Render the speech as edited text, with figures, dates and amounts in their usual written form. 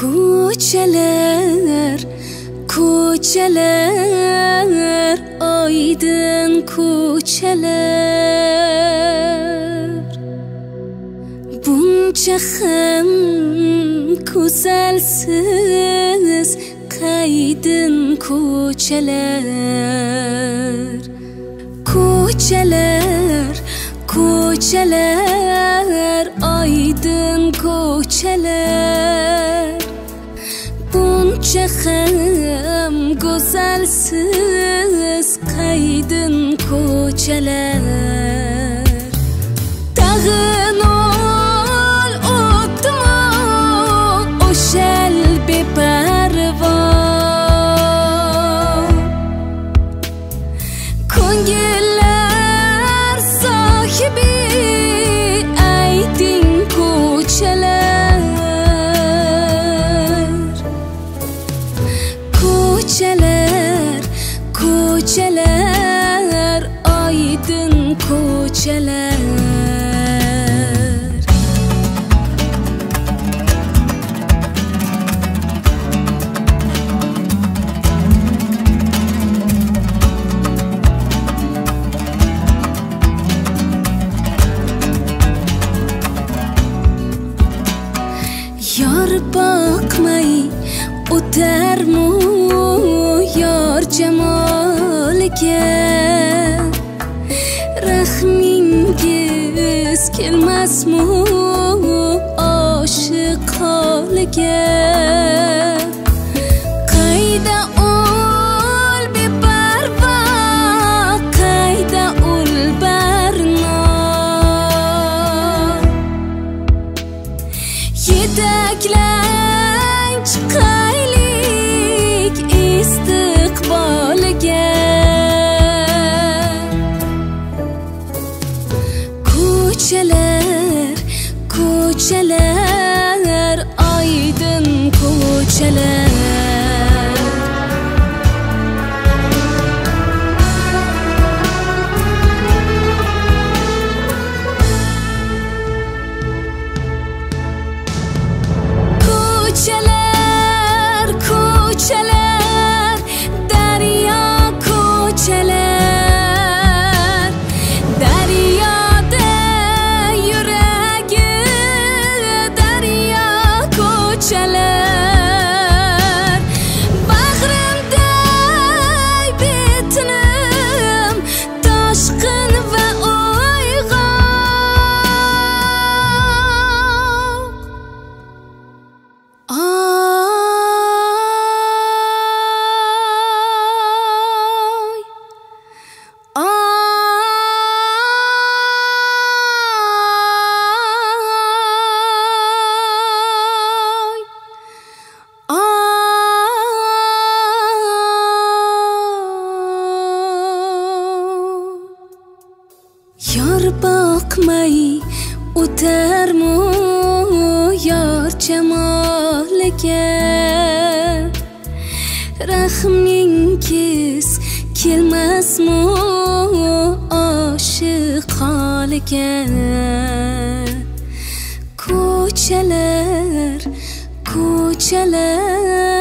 Ko'chalar, ko'chalar, oydin ko'chalar, buncha ham go'zalsiz qaydin ko'chalar. Ko'chalar, ko'chalar, oydin ko'chalar, buncha ham go'zalsiz qaydin ko'chalar. Tag'in ol o'tma o'shal beparvo, ko'ngillar sohibi aydin ko'chalar. Ko'chalar, ko'chalar, oydin ko'chalar. Yor boqmay o'tarmu yor jamoliga, rahmingiz kelmasmu oshiq holiga. Qayda ul beparvo, qayda ul barno, yetaklang chiqaylik istiqboliga. Ko'chalar, ko'chalar, oydin ko'chalar. Ko'chalar, ko'chalar, daryo ko'chalar, daryoda yuragi daryo ko'chalar. Bag'rimday betinim toshqin va yor boqmay o'tarmu yor jamoliga, rahmingiz kelmasmu oshiq holiga. Ko'chalar, ko'chalar,